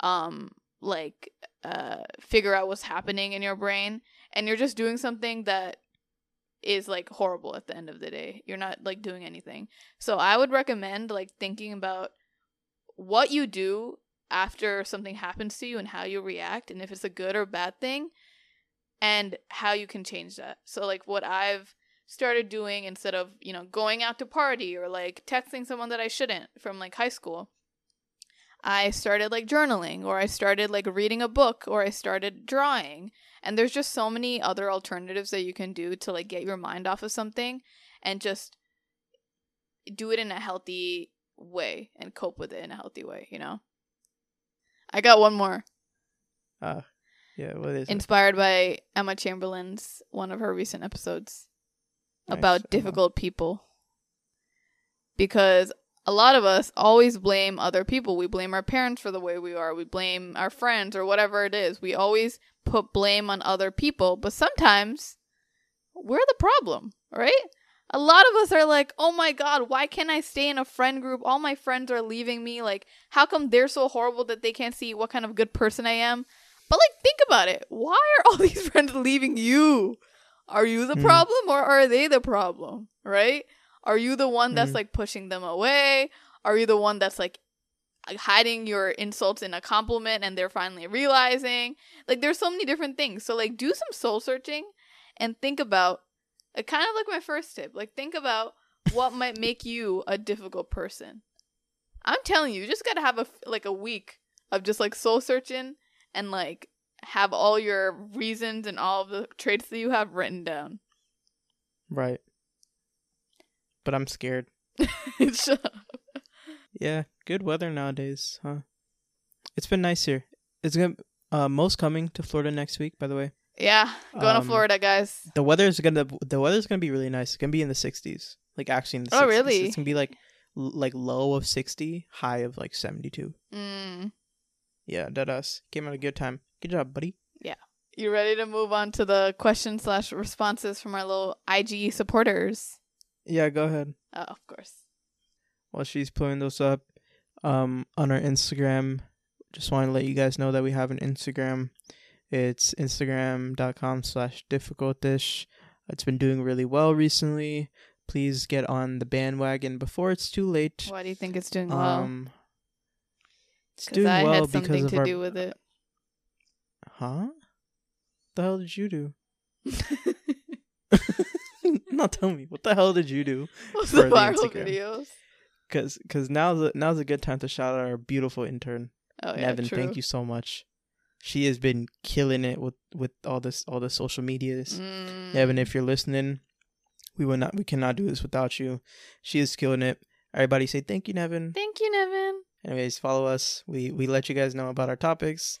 figure out what's happening in your brain, and you're just doing something that is like horrible at the end of the day. You're not like doing anything. So I would recommend like thinking about what you do after something happens to you and how you react, and if it's a good or bad thing, and how you can change that. So like what I've started doing, instead of, you know, going out to party or like texting someone that I shouldn't from like high school, I started like journaling, or I started like reading a book, or I started drawing. And there's just so many other alternatives that you can do to like get your mind off of something and just do it in a healthy way and cope with it in a healthy way, you know? I got one more. Yeah, what is Inspired by Emma Chamberlain's one of her recent episodes about difficult people. Because a lot of us always blame other people. We blame our parents for the way we are. We blame our friends or whatever it is. We always put blame on other people. But sometimes we're the problem, right? A lot of us are like, oh my God, why can't I stay in a friend group? All my friends are leaving me. Like, how come they're so horrible that they can't see what kind of good person I am? But like, think about it. Why are all these friends leaving you? Are you the problem or are they the problem, right? Are you the one that's like pushing them away? Are you the one that's like hiding your insults in a compliment and they're finally realizing? Like, there's so many different things. So like, do some soul searching and think about, kind of like my first tip, like think about what might make you a difficult person. I'm telling you, you just gotta have a week of just like soul searching and like have all your reasons and all of the traits that you have written down. Right. But I'm scared. Shut up. Yeah, good weather nowadays, huh? It's been nice here. It's gonna Mo's coming to Florida next week, by the way. Yeah, going to Florida, guys. The weather's gonna be really nice. It's gonna be in the 60s. Like actually in the 60s. Oh, really? It's gonna be like low of 60, high of like 72. Yeah, that us. Came out a good time. Good job, buddy. Yeah. You ready to move on to the questions/responses from our little IG supporters? Yeah, go ahead. Oh, of course. While she's pulling those up, on our Instagram, just want to let you guys know that we have an Instagram. It's instagram.com/difficultish. It's been doing really well recently. Please get on the bandwagon before it's too late. Why do you think it's doing well? It's doing well had something because of to do with it. Huh? What the hell did you do? Not tell me. What the hell did you do? What's the viral videos? Because now's a good time to shout out our beautiful intern. Oh yeah, Nevin, true. thank you so much. She has been killing it with all the social medias. Nevin, if you're listening, we cannot do this without you. She is killing it. Everybody say thank you, Nevin. Thank you, Nevin. Anyways, follow us. We let you guys know about our topics.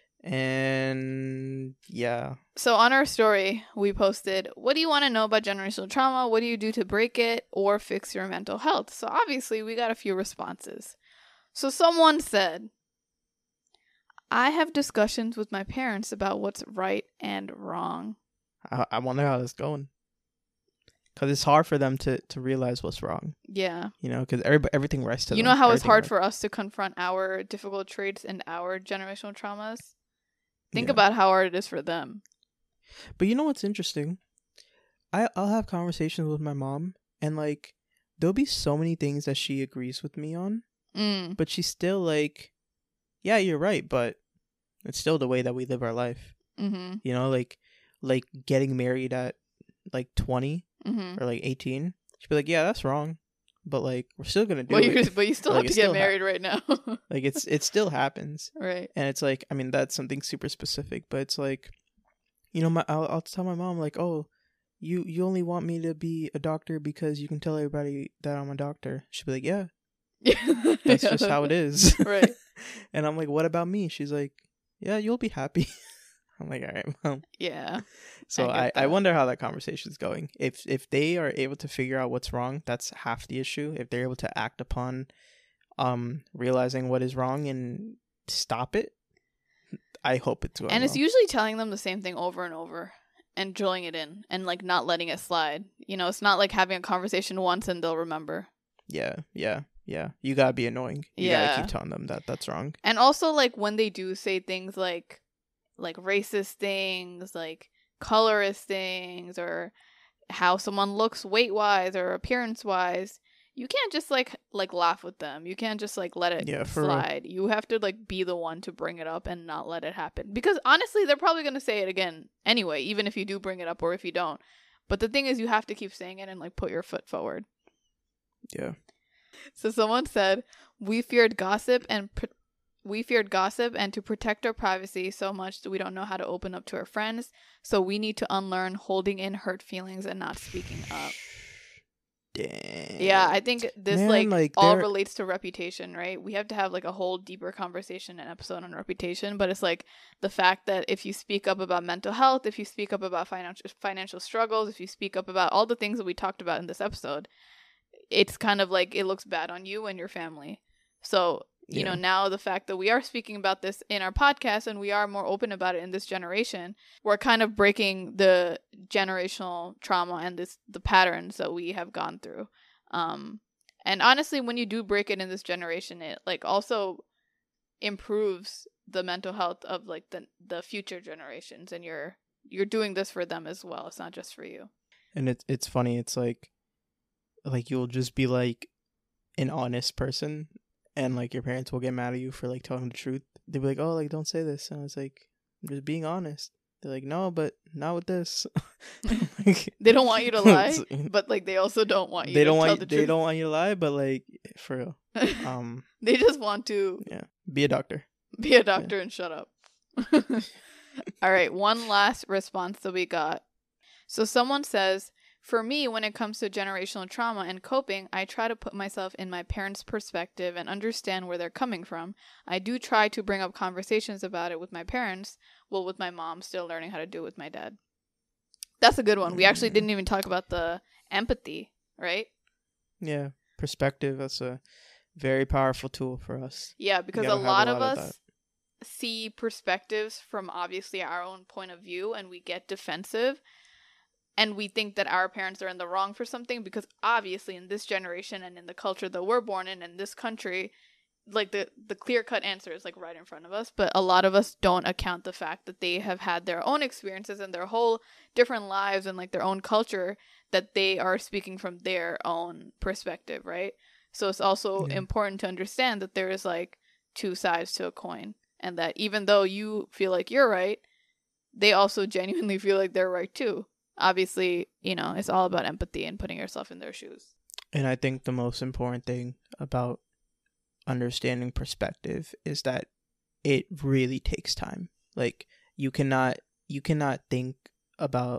And yeah. So on our story, we posted, what do you want to know about generational trauma? What do you do to break it or fix your mental health? So obviously we got a few responses. So someone said, I have discussions with my parents about what's right and wrong. I wonder how this is going. Because it's hard for them to realize what's wrong. Yeah. You know, because everything rests to them. You know how it's hard for us to confront our difficult traits and our generational traumas? Think about how hard it is for them. But you know what's interesting? I'll have conversations with my mom, and like, there'll be so many things that she agrees with me on. But she's still like, yeah, you're right, but it's still the way that we live our life. Mm-hmm. You know, like getting married at like 20 or like 18. She'd be like, yeah, that's wrong, but like we're still gonna do it. But you still like, have to get married right now. Like it still happens, right? And it's like, I mean, that's something super specific, but it's like, you know, I'll tell my mom like, oh, you only want me to be a doctor because you can tell everybody that I'm a doctor. She'd be like, yeah. That's just how it is. Right. And I'm like, what about me? She's like, yeah, you'll be happy. I'm like, all right, Mom. Yeah. So I wonder how that conversation's going. If they are able to figure out what's wrong, that's half the issue. If they're able to act upon realizing what is wrong and stop it, I hope it's going. And it's usually telling them the same thing over and over and drilling it in and like not letting it slide. You know, it's not like having a conversation once and they'll remember. Yeah. You gotta be annoying. You gotta keep telling them that that's wrong. And also, like, when they do say things like racist things, like colorist things, or how someone looks weight-wise or appearance-wise, you can't just like laugh with them. You can't just like let it slide. You have to like be the one to bring it up and not let it happen. Because honestly, they're probably gonna say it again anyway, even if you do bring it up or if you don't. But the thing is, you have to keep saying it and like put your foot forward. Yeah. So someone said, we feared gossip and to protect our privacy so much that we don't know how to open up to our friends. So we need to unlearn holding in hurt feelings and not speaking up. Dang. Yeah, I think this all relates to reputation, right? We have to have like a whole deeper conversation and episode on reputation, but it's like the fact that if you speak up about mental health, if you speak up about financial struggles, if you speak up about all the things that we talked about in this episode, it's kind of like it looks bad on you and your family. So, you know, now the fact that we are speaking about this in our podcast and we are more open about it in this generation, we're kind of breaking the generational trauma and the patterns that we have gone through. And honestly, when you do break it in this generation, it like also improves the mental health of like the future generations, and you're doing this for them as well. It's not just for you. And it's funny. It's like you'll just be like an honest person, and like your parents will get mad at you for like telling the truth. They'll be like, oh, like don't say this. And I was like, I'm just being honest. They're like, no, but not with this. Like, they don't want you to lie, but like they also don't want you to tell the truth. They don't want you to lie, but like for real. They just want to be a doctor. Be a doctor and shut up. All right, one last response that we got. So someone says, for me, when it comes to generational trauma and coping, I try to put myself in my parents' perspective and understand where they're coming from. I do try to bring up conversations about it with my parents, well, with my mom, still learning how to do it with my dad. That's a good one. We actually didn't even talk about the empathy, right? Yeah, perspective. That's a very powerful tool for us. Yeah, because a lot of us see perspectives from obviously our own point of view, and we get defensive. And we think that our parents are in the wrong for something because obviously in this generation and in the culture that we're born in this country, like the clear-cut answer is like right in front of us. But a lot of us don't account the fact that they have had their own experiences and their whole different lives and like their own culture, that they are speaking from their own perspective, right? So it's also important to understand that there is like two sides to a coin, and that even though you feel like you're right, they also genuinely feel like they're right too. Obviously, you know, it's all about empathy and putting yourself in their shoes. And I think the most important thing about understanding perspective is that it really takes time. Like you cannot think about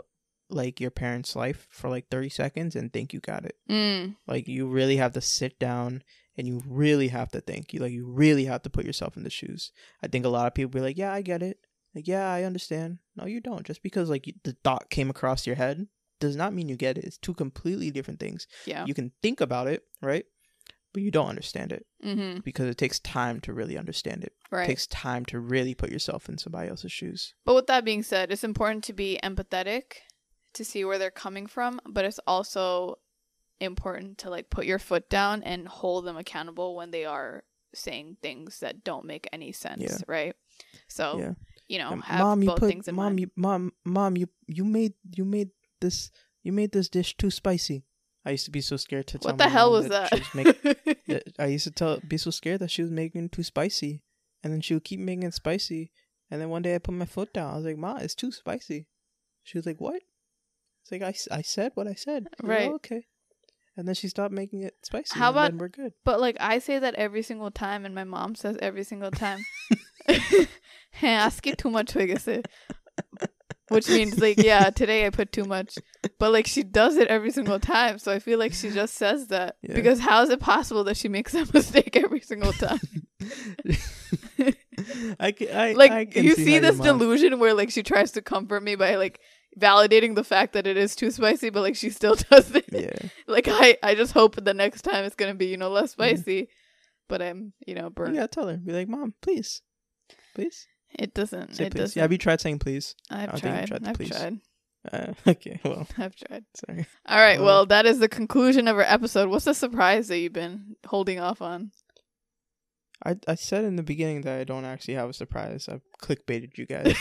like your parent's life for like 30 seconds and think you got it. Mm. Like you really have to sit down and you really have to think. You really have to put yourself in the shoes. I think a lot of people be like, yeah, I get it. Like, yeah, I understand. No, you don't. Just because like the thought came across your head does not mean you get it. It's two completely different things. Yeah. You can think about it, right? But you don't understand it. Mm-hmm. Because it takes time to really understand it. Right. It takes time to really put yourself in somebody else's shoes. But with that being said, it's important to be empathetic to see where they're coming from, but it's also important to like put your foot down and hold them accountable when they are saying things that don't make any sense, right? So, you know, have both things in mind. Mom, you made this dish too spicy. I used to be so scared to tell what the hell was that? I used to be so scared that she was making it too spicy, and then she would keep making it spicy, and then one day I put my foot down. I was like, "Ma, it's too spicy." She was like, "What?" It's like I said what I said. Right. Like, oh, okay. And then she stopped making it spicy. How about, then we're good. But like I say that every single time, and my mom says every single time. Hey, ask it too much, which means like, yeah, today I put too much, but like she does it every single time, so I feel like she just says that because how is it possible that she makes that mistake every single time? I you see this delusion where like she tries to comfort me by like validating the fact that it is too spicy, but like she still does it. Yeah. Like I just hope the next time it's gonna be, you know, less spicy, but I'm, you know, burnt. Yeah, tell her, be like, Mom, please. It doesn't. Say it please. doesn't. Yeah, have you tried saying please? I've tried. Okay, well. I've tried. Sorry. All right, well, that is the conclusion of our episode. What's the surprise that you've been holding off on? I said in the beginning that I don't actually have a surprise. I've clickbaited you guys.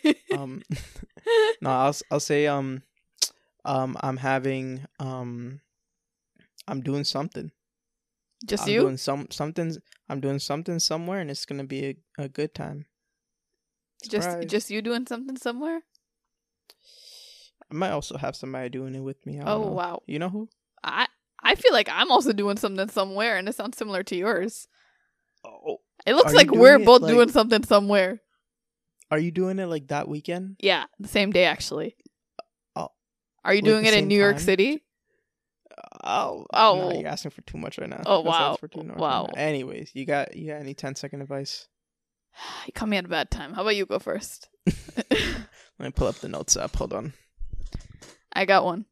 No, I'll say I'm having I'm doing something. Just you? I'm doing something somewhere, and it's gonna be a good time. Surprise. Just you doing something somewhere? I might also have somebody doing it with me. I don't know. Wow! You know who? I feel like I'm also doing something somewhere, and it sounds similar to yours. Oh, it looks like we're both doing something somewhere. Are you doing it like that weekend? Yeah, the same day actually. Oh, are you doing it in New York City? No, you're asking for too much right now. Oh wow! Wow. Anyways, you got any 10-second advice? You caught me at a bad time. How about you go first? Let me pull up the notes app. Hold on. I got one.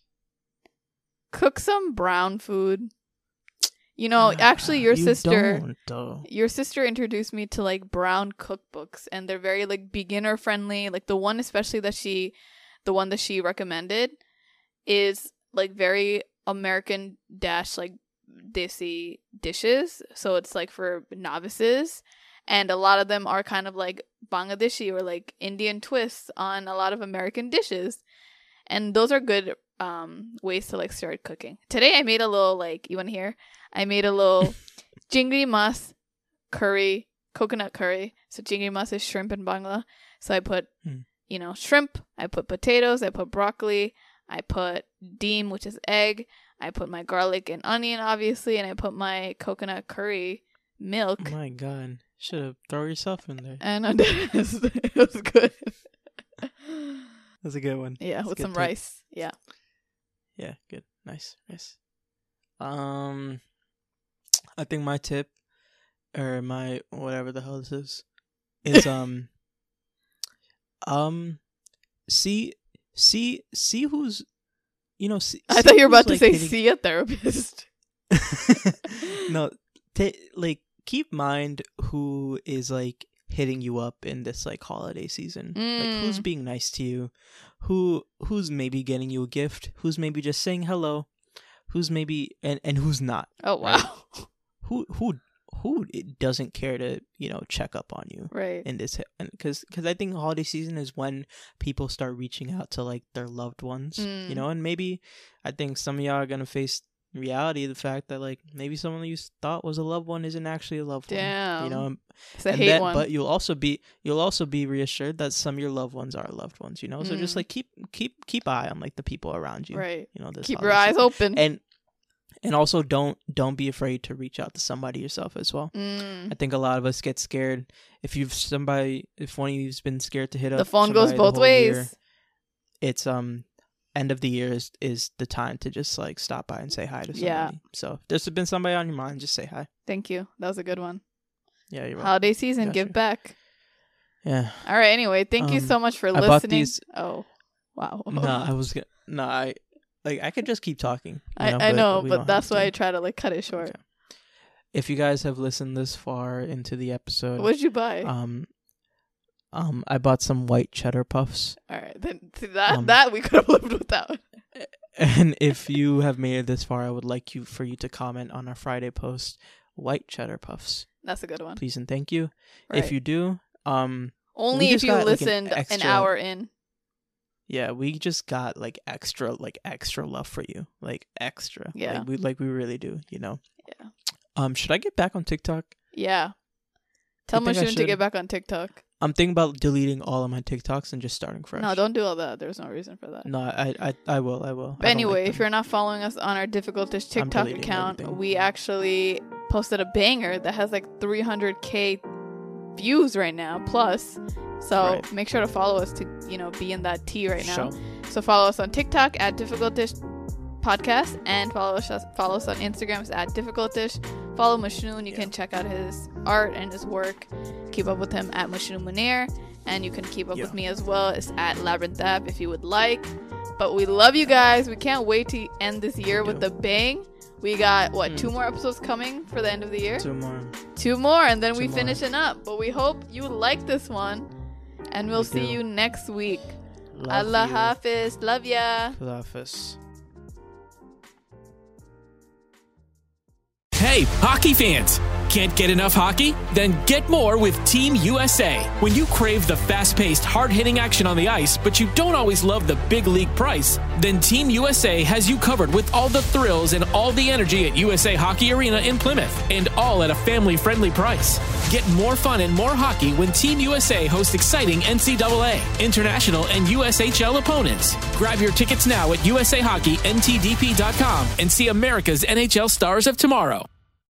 Cook some brown food. You know, actually, your sister introduced me to like brown cookbooks, and they're very like beginner friendly. Like the one especially that she recommended is like very American like desi dishes. So it's like for novices, and a lot of them are kind of like Bangladeshi or like Indian twists on a lot of American dishes, and those are good ways to like start cooking. Today I made a little like, you want to hear? I made a little jingri mas curry, coconut curry. So jingri mas is shrimp in Bangla. So I put, you know, shrimp. I put potatoes. I put broccoli. I put deem, which is egg. I put my garlic and onion, obviously, and I put my coconut curry milk. Oh my God, should have thrown yourself in there. And it was good. That's a good one. Yeah, with some rice. Yeah. Yeah, good. Nice. I think my tip, or my whatever the hell this is see who's, you know. I thought you were about to say see a therapist. No, like keep mind who is like hitting you up in this like holiday season. Like who's being nice to you, who's maybe getting you a gift, who's maybe just saying hello, who's maybe and who's not. Oh wow. Right? Who doesn't care to, you know, check up on you, right? In this, because I think holiday season is when people start reaching out to like their loved ones, you know, and maybe I think some of y'all are gonna face reality of the fact that like maybe someone you thought was a loved one isn't actually a loved one, you know. It's a hate one. But you'll also be reassured that some of your loved ones are loved ones, you know. So just like keep eye on like the people around you, right? You know, keep your eyes open, and also don't be afraid to reach out to somebody yourself as well. I think a lot of us get scared if one of you's been scared to hit up. The phone goes both ways. Year, it's end of the year is the time to just like stop by and say hi to somebody. Yeah. So if there's been somebody on your mind, just say hi. Thank you. That was a good one. Yeah, you're welcome. Holiday season, give back. Yeah. All right. Anyway, thank you so much for listening. Bought these. Oh, wow. I could just keep talking. I know, but that's why I try to like cut it short. Okay. If you guys have listened this far into the episode, what did you buy? I bought some white cheddar puffs. All right, then that we could have lived without. And if you have made it this far, I would like for you to comment on our Friday post, white cheddar puffs. That's a good one. Please and thank you. Right. If you do, only if you listened an hour in. Yeah, we just got extra love for you, extra. Yeah, we really do. Yeah. Should I get back on TikTok? Yeah. Tell Mushoon to get back on TikTok. I'm thinking about deleting all of my TikToks and just starting fresh. No, don't do all that. There's no reason for that. No, I will. But anyway, if you're not following us on our Difficult Dish TikTok account, we actually posted a banger that has 300K views right now plus. So make sure to follow us to be in that tea right now. So follow us on TikTok at Difficult Dish Podcast and follow us on Instagram at Difficult Dish. Follow Mushoon. You can check out his art and his work. Keep up with him at Mushoon Munir, and you can keep up with me as well. It's at Labyrinth App if you would like. But we love you guys. We can't wait to end this year with a bang. We got 2 more episodes coming for the end of the year. 2 more, and then we finishing up. But we hope you like this one, and we'll see you next week. Allah Hafiz. Love ya. Allah Hafiz. Hey, hockey fans! Can't get enough hockey? Then get more with Team USA. When you crave the fast-paced, hard-hitting action on the ice, but you don't always love the big league price, then Team USA has you covered with all the thrills and all the energy at USA Hockey Arena in Plymouth, and all at a family-friendly price. Get more fun and more hockey when Team USA hosts exciting NCAA, international, and USHL opponents. Grab your tickets now at USAHockeyNTDP.com and see America's NHL stars of tomorrow.